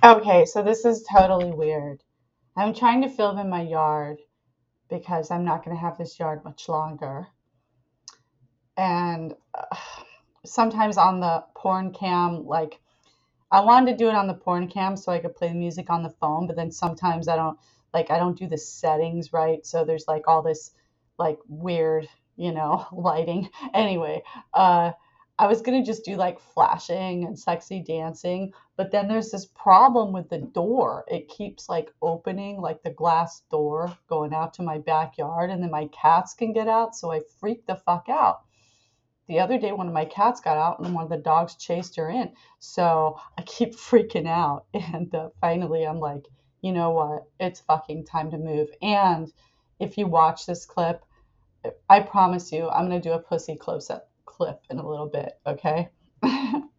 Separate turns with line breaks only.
Okay, so this is totally weird. I'm trying to film in my yard because I'm not going to have this yard much longer. And sometimes on the porn cam, like I wanted to do it on the porn cam so I could play the music on the phone, but then sometimes I don't do the settings right. So there's like all this like weird, lighting. Anyway, uh I was gonna just do like flashing and sexy dancing, but then there's this problem with the door. It keeps like opening, like the glass door going out to my backyard, and then my cats can get out, so I freak the fuck out. The other day, one of my cats got out and one of the dogs chased her in. So I keep freaking out. And finally, I'm like, you know what? It's fucking time to move. And if you watch this clip, I promise you, I'm going to do a pussy close up clip in a little bit. Okay.